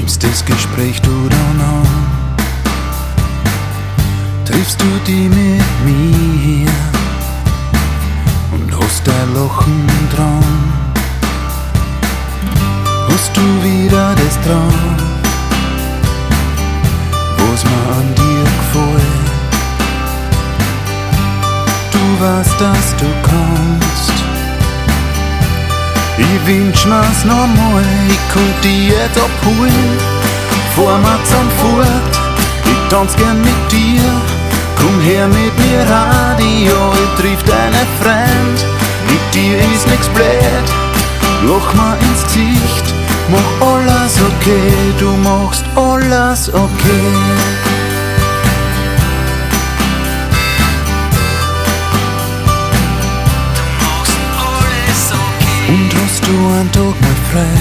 nimmst das Gespräch du dann an. Triffst du die mit mir und hast dein Lachen dran. Hast du wieder das drauf, was mir an dir gefällt. Du weißt, dass du kannst. Ich wünsch mir's nochmal, ich konnt dich jetzt abholen. Fahr mir zum Fort, ich tanz gern mit dir. Komm her mit mir Radio, ich triff deine Freund. Mit dir ist nix blöd, lach mir ins Gesicht. Mach alles okay, du machst alles okay. Und hast du einen Tag mal frei,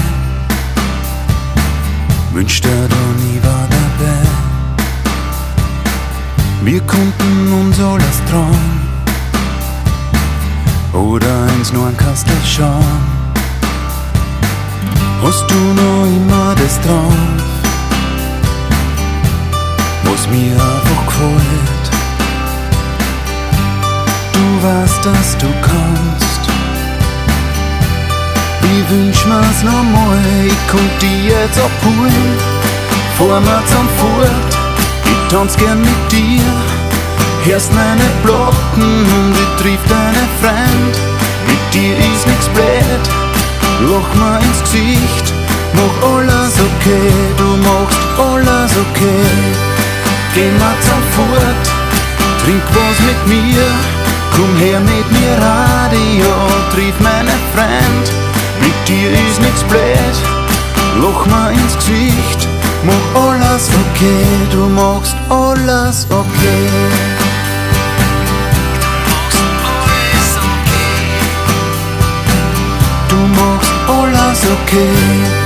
wünsch dir da nie war dabei. Wir konnten uns alles trauen oder eins nur ein Kastel schauen. Hast du noch immer das drauf, was mir einfach gefällt. Du weißt, dass du kannst. Ich wünsch mir's nochmal, ich konnt dich jetzt abholen. Fahr mir zum Fort, ich tanz gern mit dir. Hörst meine Platten und ich triff deine Freund. Mit dir ist nix blöd, lach mir ins Gesicht. Mach alles okay, du machst alles okay. Geh mal zum Fort, trink was mit mir. Komm her mit mir Radio, triff meine Freund. Mit dir ist nix blöd, lach mir ins Gesicht. Mach alles okay, du machst alles okay. Du machst alles okay.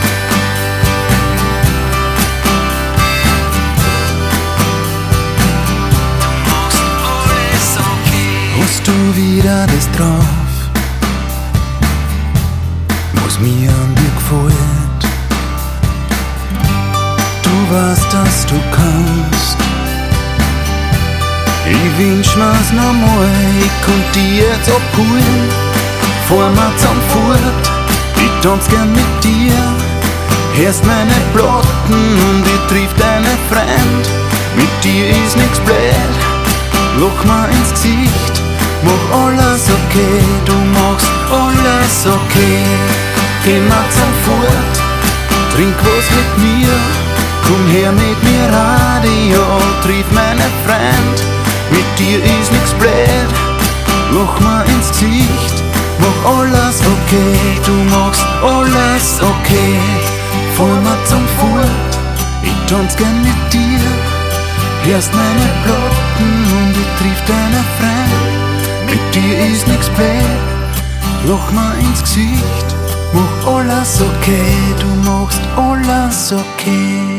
Hast du wieder das drauf, was mir an dir gefällt. Du weißt, dass du kannst. Ich wünsch mir's nochmal, ich konnt dich jetzt abholen. Fahr mir zum Fort, ich tanz gern mit dir. Hörst meine Platten und ich triff deine Freund. Mit dir ist nix blöd, lach mir ins Gesicht. Mach alles okay, du machst alles okay. Geh mal zum Fort, trink was mit mir. Komm her mit mir Radio, triff meine Freund. Mit dir ist nix blöd, lach mir ins Gesicht. Mach alles okay, du machst alles okay. Fahr mir zum Fort, ich tanz gern mit dir. Hörst meine Platten und ich triff deine Freund. Mit dir ist nix blöd, lach mir ins Gesicht. Mach alles okay, du machst alles okay.